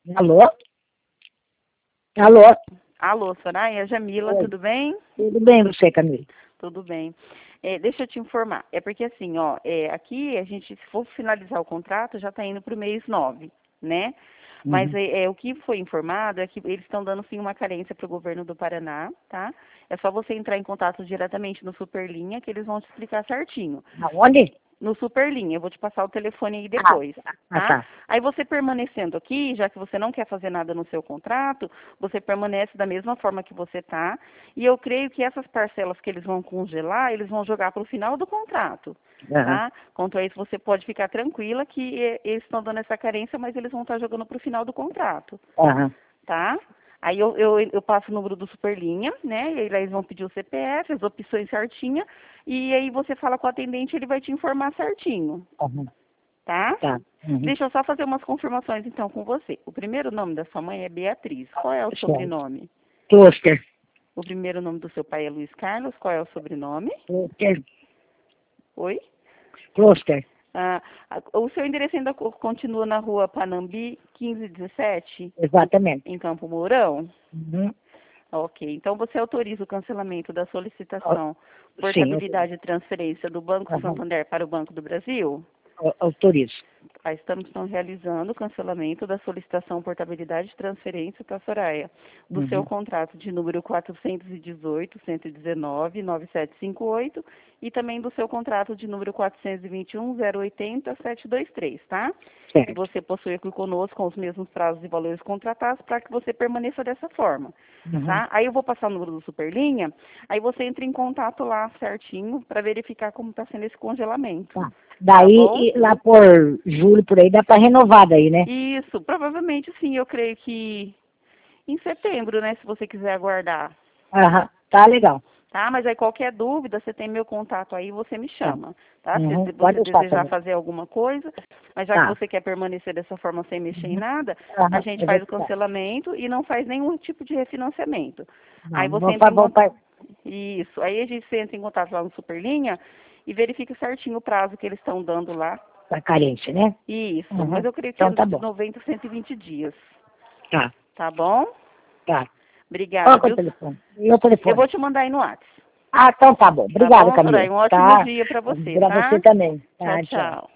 Alô? Alô? Alô, Soraya, Jamila, Oi. tudo bem? Tudo bem você, Camila? Tudo bem. Deixa eu te informar. É porque assim, ó, aqui a gente, se for finalizar o contrato, já está indo para o mês 9, né? Mas Uhum. o que foi informado é que eles estão dando sim uma carência para o governo do Paraná, tá? É só você entrar em contato diretamente no Superlinha que eles vão te explicar certinho. Aonde? No Superlinha, eu vou te passar o telefone aí Ah, depois, tá? tá. Aí você permanecendo aqui, já que você não quer fazer nada no seu contrato, você permanece da mesma forma que você tá. E eu creio que essas parcelas que eles vão congelar, eles vão jogar para o final do contrato, Aham. tá? Quanto a isso, você pode ficar tranquila que eles estão dando essa carência, mas eles vão estar jogando para o final do contrato, Aham. tá? Aí eu passo o número do Superlinha, né? E aí eles vão pedir o CPF, as opções certinha, e aí você fala com o atendente, ele vai te informar certinho, Aham. tá? Tá. Uhum. Deixa eu só fazer umas confirmações então com você. O primeiro nome da sua mãe é Beatriz. Qual é o Certo. sobrenome? Cluster. O primeiro nome do seu pai é Luiz Carlos. Qual é o sobrenome? Cluster. Oi? Cluster. Ah, o seu endereço ainda continua na rua Panambi, 1517, Exatamente. em Campo Mourão? Uhum. Ok. Então você autoriza o cancelamento da Au- solicitação Sim, portabilidade e transferência do Banco aham. Santander para o Banco do Brasil? Autorizo. Estamos então realizando o cancelamento da solicitação portabilidade de transferência para a Soraya do seu Uhum. contrato de número 418-119-9758 e também do seu contrato de número 421-080-723, tá? Que Certo. você possui aqui conosco com os mesmos prazos e valores contratados para que você permaneça dessa forma, Uhum. tá? Aí eu vou passar o número do Superlinha, aí você entra em contato lá certinho para verificar como está sendo esse congelamento, Tá. tá Daí, bom? lá por julho, por aí, dá pra renovar daí, né? Isso, provavelmente sim, eu creio que em setembro, né, se você quiser aguardar, Aham. Tá legal. tá? Mas aí qualquer dúvida, você tem meu contato aí, você me Tá. chama, tá? Se Uhum. Pode você deixar desejar também. fazer alguma coisa, mas já que Tá. você quer permanecer dessa forma sem mexer em Uhum. nada, a Aham. gente Eu vou faz o ficar. cancelamento e não faz nenhum tipo de refinanciamento. Aí Não, você entra em vou contato. para Isso, aí a gente entra em contato lá no Superlinha e verifica certinho o prazo que eles estão dando lá. a carência, né? Isso, mas Uhum. eu creio que Então anda tá de bom. 90 a 120 dias, Tá. tá bom? Tá. Qual Obrigada, que é o viu? telefone? Meu Eu vou telefone. te mandar aí no WhatsApp. Ah, então tá bom. Tá Obrigada, bom, Camila. Soraya? Um ótimo Tá. dia para você, Pra você tá? também. Tchau, Tá, tchau. tchau.